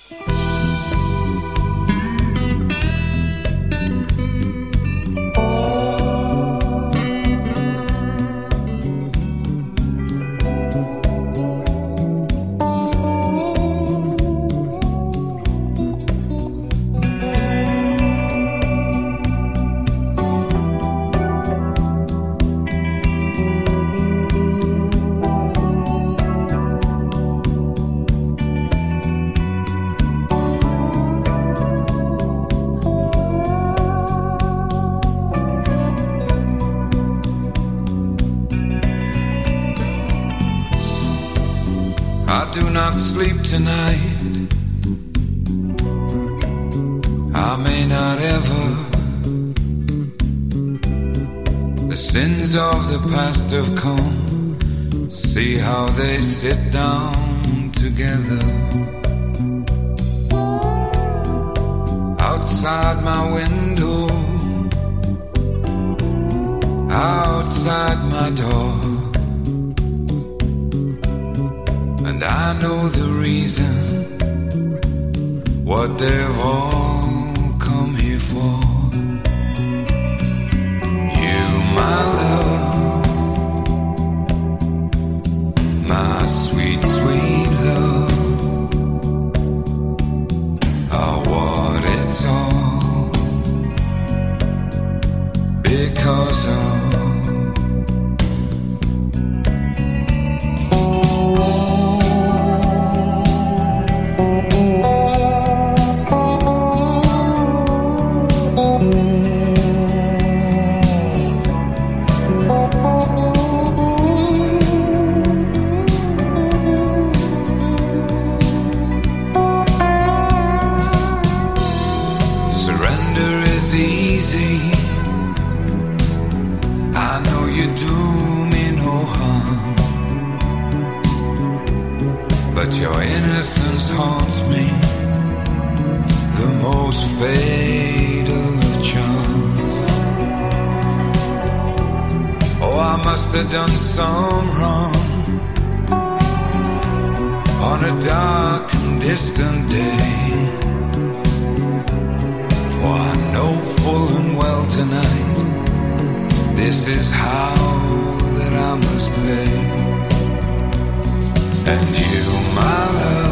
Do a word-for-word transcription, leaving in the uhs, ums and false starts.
Sleep tonight. I may not ever. The sins of the past have come. See how they sit down together. Outside my window, outside my door. And I know the reason, what they've all come here for. You, my love, my sweet, sweet love, are what it's all because of. Your innocence haunts me, the most fatal of charms. Oh, I must have done some wrong on a dark and distant day, for I know full and well tonight, this is how that I must pay. And you, my love,